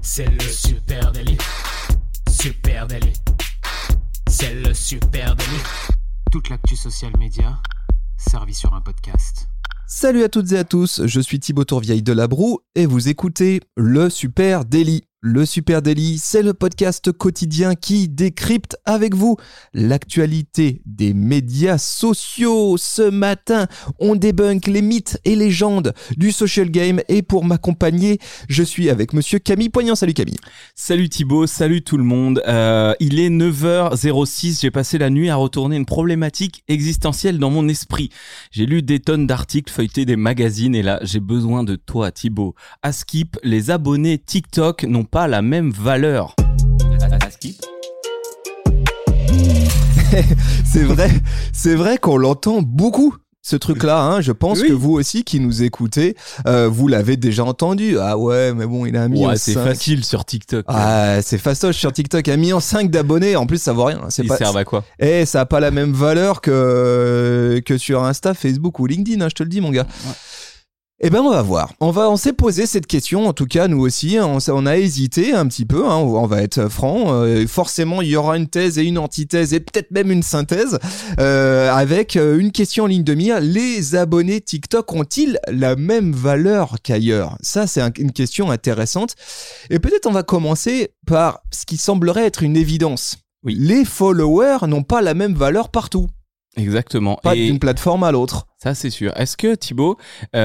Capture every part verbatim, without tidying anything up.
C'est le Super Daily. Super Daily. C'est le Super Daily. Toute l'actu social média servie sur un podcast. Salut à toutes et à tous, je suis Thibaut Tourvieille de La Broue et vous écoutez le Super Daily. Le Super Daily, c'est le podcast quotidien qui décrypte avec vous l'actualité des médias sociaux. Ce matin, on débunk les mythes et légendes du social game et pour m'accompagner, je suis avec monsieur Camille Poignant. Salut Camille. Salut Thibaut, salut tout le monde. Euh, il est neuf heures six, j'ai passé la nuit à retourner une problématique existentielle dans mon esprit. J'ai lu des tonnes d'articles, feuilleté des magazines et là, j'ai besoin de toi Thibaut. À Skip, les abonnés TikTok n'ont pas la même valeur. À Skip. c'est vrai, c'est vrai qu'on l'entend beaucoup. Ce truc-là, hein, je pense oui. que vous aussi qui nous écoutez, euh, vous l'avez déjà entendu. Ah ouais, mais bon, il a mis ouais, en c'est cinq. Facile sur TikTok. Ah, c'est fastoche sur TikTok. Il a mis en cinq d'abonnés. En plus, ça vaut rien. C'est Ils pas, servent à quoi ? Eh, ça a pas la même valeur que que sur Insta, Facebook ou LinkedIn. Hein, je te le dis, mon gars. Ouais. Eh ben on va voir. On va, on s'est posé cette question. En tout cas, nous aussi, on, on a hésité un petit peu. Hein, on va être franc. Euh, forcément, il y aura une thèse et une antithèse et peut-être même une synthèse euh, avec une question en ligne de mire. Les abonnés TikTok ont-ils la même valeur qu'ailleurs ? Ça, c'est un, une question intéressante. Et peut-être on va commencer par ce qui semblerait être une évidence. Oui. Les followers n'ont pas la même valeur partout. Exactement. Pas et d'une plateforme à l'autre. Ça, c'est sûr. Est-ce que, Thibaut,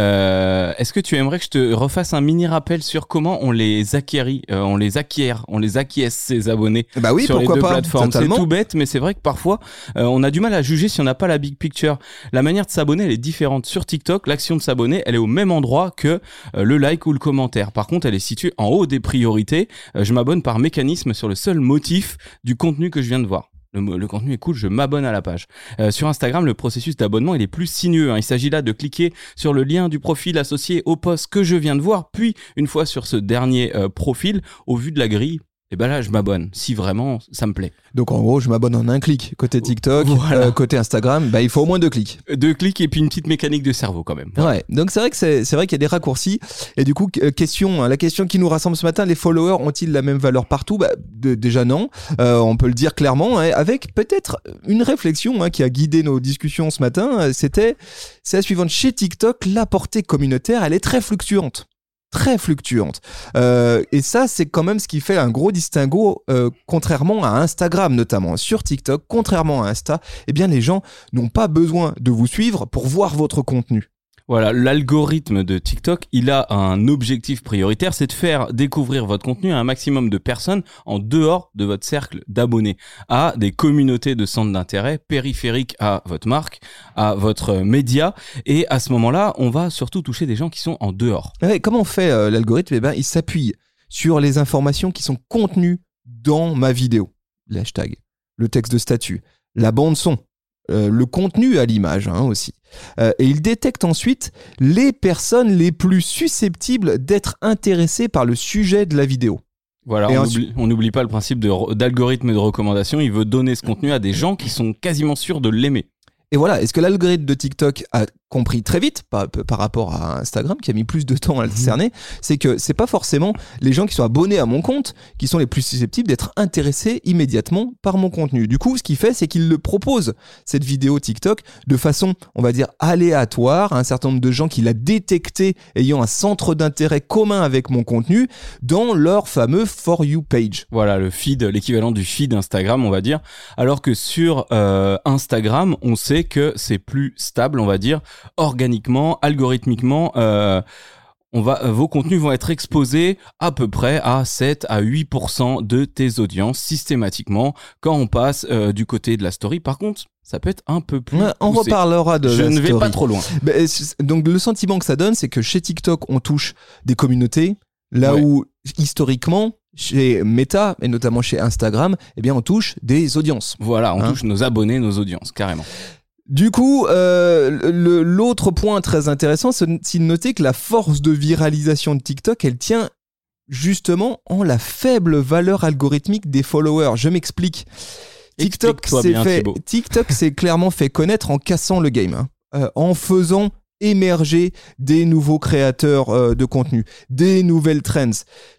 euh, est-ce que tu aimerais que je te refasse un mini rappel sur comment on les acquérit, euh, on les acquiert, on les acquiesce, ces abonnés bah oui, sur les deux pas, plateformes. Totalement. C'est tout bête, mais c'est vrai que parfois, euh, on a du mal à juger si on n'a pas la big picture. La manière de s'abonner, elle est différente. Sur TikTok, l'action de s'abonner, elle est au même endroit que euh, le like ou le commentaire. Par contre, elle est située en haut des priorités. Euh, je m'abonne par mécanisme sur le seul motif du contenu que je viens de voir. Le, le contenu est cool, je m'abonne à la page. Euh, sur Instagram, le processus d'abonnement, il est plus sinueux. Hein. Il s'agit là de cliquer sur le lien du profil associé au post que je viens de voir, puis une fois sur ce dernier euh, profil, au vu de la grille, et ben là, je m'abonne, si vraiment ça me plaît. Donc en gros, je m'abonne en un clic. Côté TikTok, voilà. euh, côté Instagram, bah, il faut au moins deux clics. Deux clics et puis une petite mécanique de cerveau quand même. Voilà. Ouais, donc c'est vrai que c'est, c'est vrai qu'il y a des raccourcis. Et du coup, question, la question qui nous rassemble ce matin, les followers ont-ils la même valeur partout ? Bah, de, déjà non, euh, on peut le dire clairement, hein, avec peut-être une réflexion hein, qui a guidé nos discussions ce matin, c'était, c'est la suivante. Chez TikTok, la portée communautaire, elle est très fluctuante. Très fluctuante. Euh, et ça, c'est quand même ce qui fait un gros distinguo, euh, contrairement à Instagram notamment. Sur TikTok, contrairement à Insta, eh bien les gens n'ont pas besoin de vous suivre pour voir votre contenu. Voilà, l'algorithme de TikTok, il a un objectif prioritaire, c'est de faire découvrir votre contenu à un maximum de personnes en dehors de votre cercle d'abonnés, à des communautés de centres d'intérêt périphériques à votre marque, à votre média, et à ce moment-là, on va surtout toucher des gens qui sont en dehors. Ouais, comment on fait euh, l'algorithme ? Eh ben, il s'appuie sur les informations qui sont contenues dans ma vidéo, l'hashtag, le texte de statut, la bande son. Euh, le contenu à l'image hein, aussi. Euh, et il détecte ensuite les personnes les plus susceptibles d'être intéressées par le sujet de la vidéo. Voilà, et on ensuite... n'oublie pas le principe de, d'algorithme de recommandation. Il veut donner ce contenu à des gens qui sont quasiment sûrs de l'aimer. Et voilà, est-ce que l'algorithme de TikTok a compris très vite par, par rapport à Instagram qui a mis plus de temps à le cerner, c'est que c'est pas forcément les gens qui sont abonnés à mon compte qui sont les plus susceptibles d'être intéressés immédiatement par mon contenu. Du coup, ce qu'il fait, c'est qu'il le propose, cette vidéo TikTok, de façon, on va dire, aléatoire à un certain nombre de gens qu'il a détecté ayant un centre d'intérêt commun avec mon contenu dans leur fameux For You page. Voilà, le feed, l'équivalent du feed Instagram, on va dire. Alors que sur euh, Instagram, on sait que c'est plus stable, on va dire, organiquement, algorithmiquement, euh, on va, vos contenus vont être exposés à peu près à sept à huit pour cent de tes audiences systématiquement quand on passe euh, du côté de la story. Par contre, ça peut être un peu plus ouais, on poussé. reparlera de Je la ne story. vais pas trop loin. Bah, donc le sentiment que ça donne, c'est que chez TikTok, on touche des communautés, là ouais. où historiquement, chez Meta et notamment chez Instagram, eh bien on touche des audiences. Voilà, on hein touche nos abonnés, nos audiences, carrément. Du coup, euh, le, l'autre point très intéressant, c'est de noter que la force de viralisation de TikTok, elle tient justement en la faible valeur algorithmique des followers. Je m'explique. TikTok, c'est bien, fait, Thibaut. TikTok s'est clairement fait connaître en cassant le game, hein, euh, en faisant émerger des nouveaux créateurs euh, de contenu, des nouvelles trends.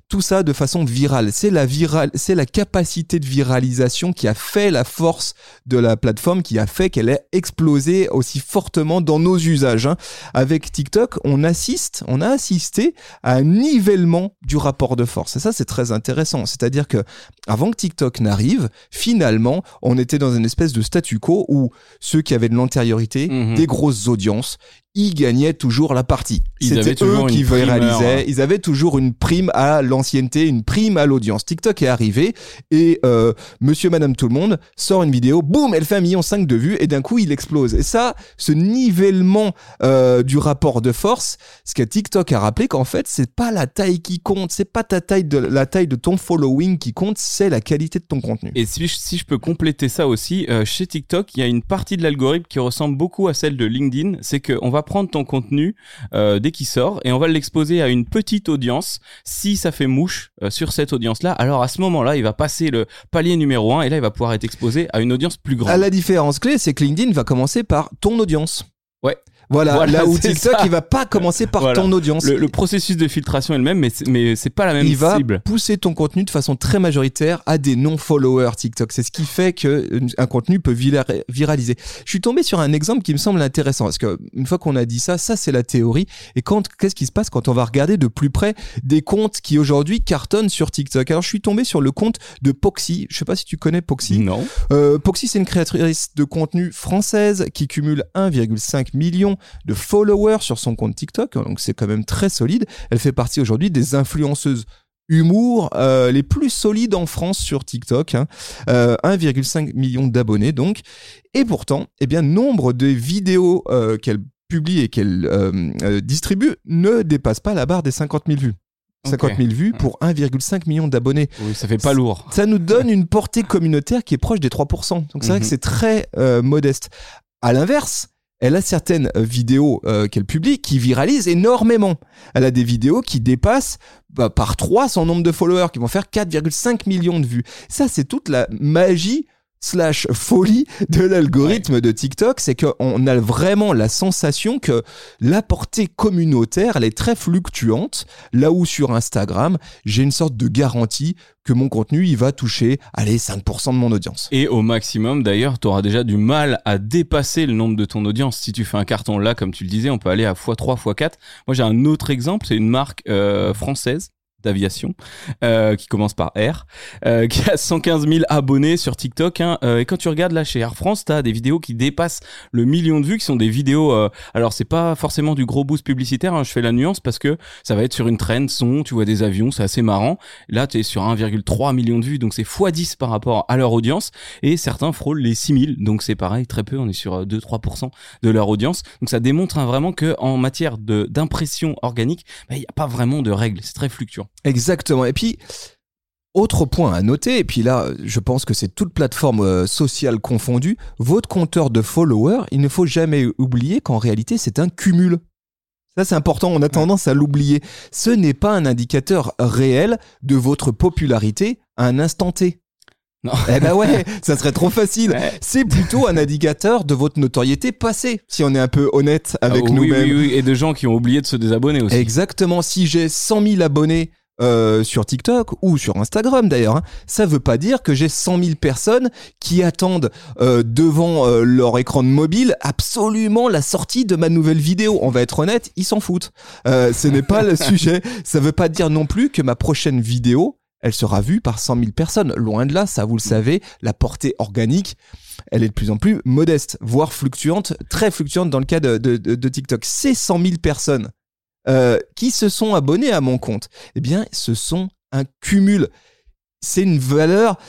tout ça de façon virale. C'est la virale, c'est la capacité de viralisation qui a fait la force de la plateforme, qui a fait qu'elle ait explosé aussi fortement dans nos usages. Hein. Avec TikTok, on assiste, on a assisté à un nivellement du rapport de force. Et ça, c'est très intéressant. C'est-à-dire que avant que TikTok n'arrive, finalement, on était dans une espèce de statu quo où ceux qui avaient de l'antériorité, mmh. des grosses audiences, ils gagnaient toujours la partie. Ils C'était eux qui viralisaient. Ils avaient toujours une prime à l'ancienneté, une prime à l'audience. TikTok est arrivé et euh, monsieur, madame, tout le monde sort une vidéo, boum, elle fait un million cinq de vues et d'un coup, il explose. Et ça, ce nivellement euh, du rapport de force, ce que TikTok a rappelé qu'en fait, c'est pas la taille qui compte, c'est pas ta taille de la taille de ton following qui compte, c'est la qualité de ton contenu. Et si je, si je peux compléter ça aussi, euh, chez TikTok, il y a une partie de l'algorithme qui ressemble beaucoup à celle de LinkedIn, c'est qu'on va prendre ton contenu euh, dès qu'il sort et on va l'exposer à une petite audience. Si ça fait mouche euh, sur cette audience-là, alors à ce moment-là, il va passer le palier numéro un et là, il va pouvoir être exposé à une audience plus grande. À la différence clé, c'est que LinkedIn va commencer par ton audience. Ouais. Voilà, voilà, là où TikTok, ça. il va pas commencer par voilà. ton audience. Le, le processus de filtration est le même, mais c'est, mais c'est pas la même il cible. Il va pousser ton contenu de façon très majoritaire à des non-followers TikTok. C'est ce qui fait qu'un contenu peut viraliser. Je suis tombé sur un exemple qui me semble intéressant, parce qu'une fois qu'on a dit ça, ça c'est la théorie. Et quand, qu'est-ce qui se passe quand on va regarder de plus près des comptes qui aujourd'hui cartonnent sur TikTok? Alors je suis tombé sur le compte de Poxy. Je sais pas si tu connais Poxy. Non. Euh, Poxy, c'est une créatrice de contenu française qui cumule un virgule cinq million de followers sur son compte TikTok, donc c'est quand même très solide. Elle fait partie aujourd'hui des influenceuses humour euh, les plus solides en France sur TikTok, hein. euh, un virgule cinq million d'abonnés donc, et pourtant, eh bien, nombre de vidéos euh, qu'elle publie et qu'elle euh, euh, distribue ne dépassent pas la barre des cinquante mille vues. cinquante okay. mille vues pour un virgule cinq million d'abonnés. Oui, ça fait pas lourd. Ça nous donne une portée communautaire qui est proche des trois pour cent. Donc c'est mm-hmm. vrai que c'est très euh, modeste. À l'inverse, elle a certaines vidéos euh, qu'elle publie qui viralisent énormément. Elle a des vidéos qui dépassent bah, par trois son nombre de followers, qui vont faire quatre virgule cinq millions de vues. Ça, c'est toute la magie slash folie de l'algorithme ouais. de TikTok, c'est qu'on a vraiment la sensation que la portée communautaire, elle est très fluctuante, là où sur Instagram, j'ai une sorte de garantie que mon contenu, il va toucher, allez, cinq pour cent de mon audience. Et au maximum, d'ailleurs, tu auras déjà du mal à dépasser le nombre de ton audience. Si tu fais un carton là, comme tu le disais, on peut aller à fois trois, fois quatre. Moi, j'ai un autre exemple, c'est une marque euh, française d'aviation euh, qui commence par R, euh, qui a cent quinze mille abonnés sur TikTok, hein, euh, et quand tu regardes là chez Air France, t'as des vidéos qui dépassent le million de vues, qui sont des vidéos euh, alors c'est pas forcément du gros boost publicitaire, hein, je fais la nuance parce que ça va être sur une trend son, tu vois des avions, c'est assez marrant. Là t'es sur un virgule trois million de vues, donc c'est fois dix par rapport à leur audience, et certains frôlent les six mille, donc c'est pareil, très peu, on est sur deux à trois pour cent de leur audience. Donc ça démontre hein, vraiment que en matière de d'impression organique, il bah, y a pas vraiment de règles, c'est très fluctuant. Exactement. Et puis, autre point à noter, et puis là, je pense que c'est toute plateforme euh, sociale confondue, votre compteur de followers, il ne faut jamais oublier qu'en réalité, c'est un cumul. Ça, c'est important, on a tendance à l'oublier. Ce n'est pas un indicateur réel de votre popularité à un instant T. Non. Eh ben ouais, ça serait trop facile. Ouais. C'est plutôt un indicateur de votre notoriété passée, si on est un peu honnête avec ah, oui, nous-mêmes. Oui, oui, et de gens qui ont oublié de se désabonner aussi. Exactement. Si j'ai cent mille abonnés euh, sur TikTok ou sur Instagram d'ailleurs, hein, ça veut pas dire que j'ai cent mille personnes qui attendent euh, devant euh, leur écran de mobile absolument la sortie de ma nouvelle vidéo. On va être honnête, ils s'en foutent. Euh, ce n'est pas le sujet. Ça veut pas dire non plus que ma prochaine vidéo, elle sera vue par cent mille personnes. Loin de là, ça vous le savez, la portée organique, elle est de plus en plus modeste, voire fluctuante, très fluctuante dans le cas de, de, de, de TikTok. Ces cent mille personnes euh, qui se sont abonnées à mon compte, eh bien, ce sont un cumul. C'est une valeur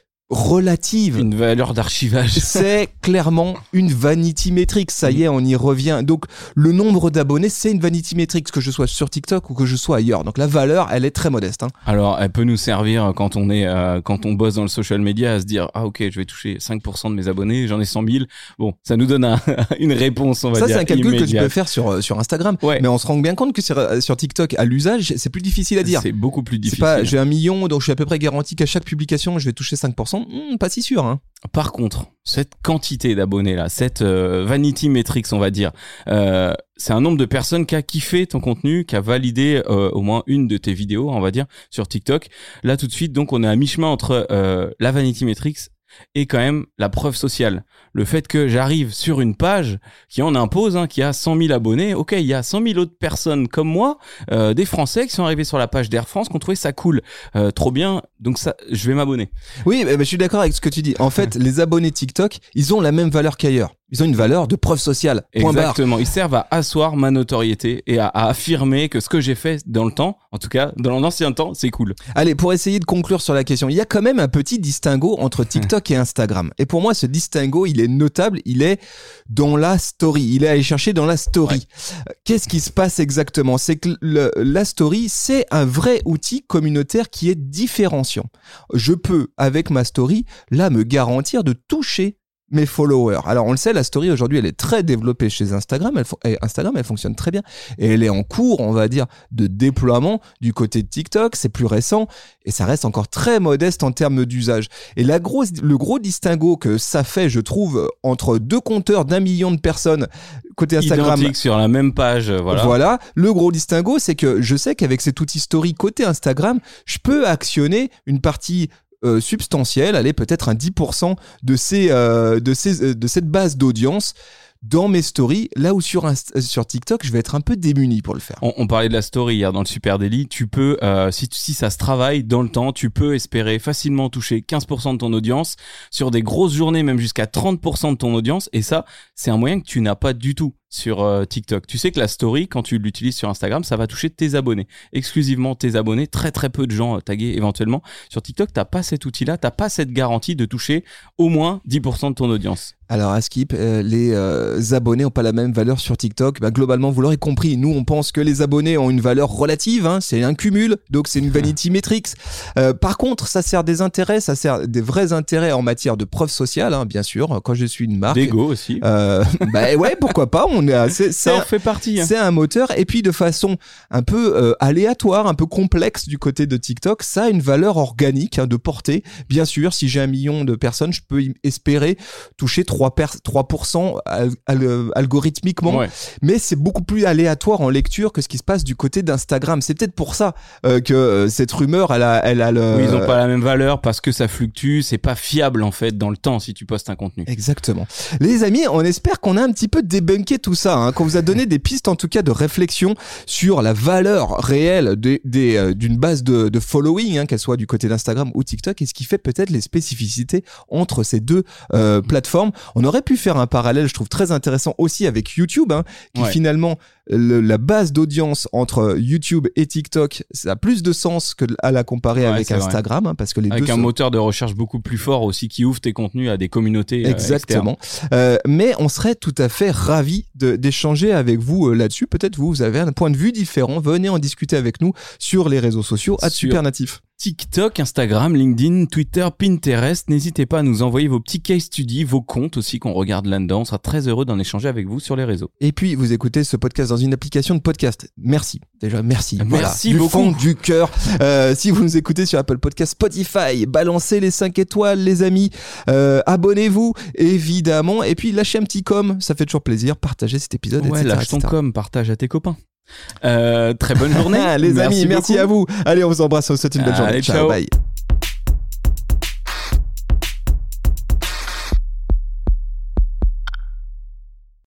relative. Une valeur d'archivage. C'est clairement une vanity metric. Ça y est, on y revient. Donc, le nombre d'abonnés, c'est une vanity metric, que je sois sur TikTok ou que je sois ailleurs. Donc, la valeur, elle est très modeste. Hein. Alors, elle peut nous servir quand on est, euh, quand on bosse dans le social media à se dire, ah, ok, je vais toucher cinq pour cent de mes abonnés, j'en ai cent mille. Bon, ça nous donne un, une réponse, on va ça, dire. Ça, c'est un calcul immédiate. que tu peux faire sur, sur Instagram. Ouais. Mais on se rend bien compte que sur, sur TikTok, à l'usage, c'est plus difficile à dire. C'est beaucoup plus difficile. C'est pas, j'ai un million, donc je suis à peu près garanti qu'à chaque publication, je vais toucher cinq pour cent. hmm, pas si sûr. Hein. Par contre, cette quantité d'abonnés là, cette euh, vanity metrics, on va dire, euh, c'est un nombre de personnes qui a kiffé ton contenu, qui a validé euh, au moins une de tes vidéos, on va dire, sur TikTok. Là, tout de suite, donc, on est à mi-chemin entre euh, la vanity metrics et quand même la preuve sociale. Le fait que j'arrive sur une page qui en impose, hein, qui a cent mille abonnés. Ok, il y a cent mille autres personnes comme moi, euh, des Français qui sont arrivés sur la page d'Air France, qui ont trouvé ça cool. Euh, trop bien, donc ça, je vais m'abonner. Oui, mais je suis d'accord avec ce que tu dis. En fait, les abonnés TikTok, ils ont la même valeur qu'ailleurs. Ils ont une valeur de preuve sociale. Point Exactement. barre. Ils servent à asseoir ma notoriété et à, à affirmer que ce que j'ai fait dans le temps, en tout cas dans l'ancien temps, c'est cool. Allez, pour essayer de conclure sur la question, il y a quand même un petit distinguo entre TikTok et Instagram. Et pour moi, ce distinguo, il est notable. Il est dans la story. Il est allé chercher dans la story. Ouais. Qu'est-ce qui se passe exactement ? C'est que le, la story, c'est un vrai outil communautaire qui est différenciant. Je peux, avec ma story, là, me garantir de toucher mes followers. Alors on le sait, la story aujourd'hui elle est très développée chez Instagram, elle, et Instagram elle fonctionne très bien et elle est en cours, on va dire, de déploiement du côté de TikTok, c'est plus récent et ça reste encore très modeste en termes d'usage. Et la grosse, le gros distinguo que ça fait, je trouve, entre deux compteurs d'un million de personnes côté Instagram, identique sur la même page, voilà. Voilà, le gros distinguo, c'est que je sais qu'avec cet outil story côté Instagram, je peux actionner une partie Euh, substantielle, allez, peut-être un dix pour cent de, ces, euh, de, ces, euh, de cette base d'audience dans mes stories, là où sur, Inst- sur TikTok, je vais être un peu démuni pour le faire. On, on parlait de la story hier dans le Super Daily. Tu peux, euh, si, si ça se travaille dans le temps, tu peux espérer facilement toucher quinze pour cent de ton audience sur des grosses journées, même jusqu'à trente pour cent de ton audience. Et ça, c'est un moyen que tu n'as pas du tout sur euh, TikTok. Tu sais que la story, quand tu l'utilises sur Instagram, ça va toucher tes abonnés, exclusivement tes abonnés, très très peu de gens euh, tagués éventuellement. Sur TikTok, t'as pas cet outil-là, t'as pas cette garantie de toucher au moins dix pour cent de ton audience. Alors à Skip, euh, les euh, abonnés n'ont pas la même valeur sur TikTok. Bah, globalement, vous l'aurez compris, nous on pense que les abonnés ont une valeur relative, hein, c'est un cumul, donc c'est une vanity metrics. Euh, par contre, ça sert des intérêts, ça sert des vrais intérêts en matière de preuve sociale, hein, bien sûr. Quand je suis une marque, d'ego aussi. Euh, bah ouais, pourquoi pas. On est assez, ça en fait partie. Hein. C'est un moteur et puis de façon un peu euh, aléatoire, un peu complexe du côté de TikTok, ça a une valeur organique, hein, de portée. Bien sûr, si j'ai un million de personnes, je peux espérer toucher trois pour cent al- al- algorithmiquement, ouais. Mais c'est beaucoup plus aléatoire en lecture que ce qui se passe du côté d'Instagram. C'est peut-être pour ça euh, que euh, cette rumeur, elle a, elle a le... Oui, ils n'ont pas la même valeur parce que ça fluctue, c'est pas fiable en fait dans le temps si tu postes un contenu. Exactement. Les amis, on espère qu'on a un petit peu débunké tout ça, hein, qu'on vous a donné des pistes en tout cas de réflexion sur la valeur réelle des, des, euh, d'une base de, de following, hein, qu'elle soit du côté d'Instagram ou TikTok, et ce qui fait peut-être les spécificités entre ces deux euh, plateformes. On aurait pu faire un parallèle, je trouve très intéressant aussi avec YouTube, hein, qui ouais. finalement le, la base d'audience entre YouTube et TikTok, ça a plus de sens que à la comparer ouais, avec Instagram, hein, parce que les avec deux un sont... moteur de recherche beaucoup plus fort aussi qui ouvre tes contenus à des communautés. Exactement. Euh, euh, mais on serait tout à fait ravis de, d'échanger avec vous euh, là-dessus. Peut-être vous, vous avez un point de vue différent. Venez en discuter avec nous sur les réseaux sociaux à Supernatif. TikTok, Instagram, LinkedIn, Twitter, Pinterest. N'hésitez pas à nous envoyer vos petits case studies, vos comptes aussi qu'on regarde là-dedans. On sera très heureux d'en échanger avec vous sur les réseaux. Et puis, vous écoutez ce podcast dans une application de podcast. Merci. Déjà, merci. Merci voilà, beaucoup. Du fond du cœur. Euh, si vous nous écoutez sur Apple Podcast, Spotify, balancez les cinq étoiles, les amis. Euh, abonnez-vous, évidemment. Et puis, lâchez un petit com. Ça fait toujours plaisir. Partagez cet épisode, ouais, et cetera lâche ton et cetera. Com, partage à tes copains. Euh, très bonne journée. les merci amis, merci beaucoup. à vous. Allez, on vous embrasse. On vous souhaite une bonne Allez, journée. Ciao, ciao. Bye.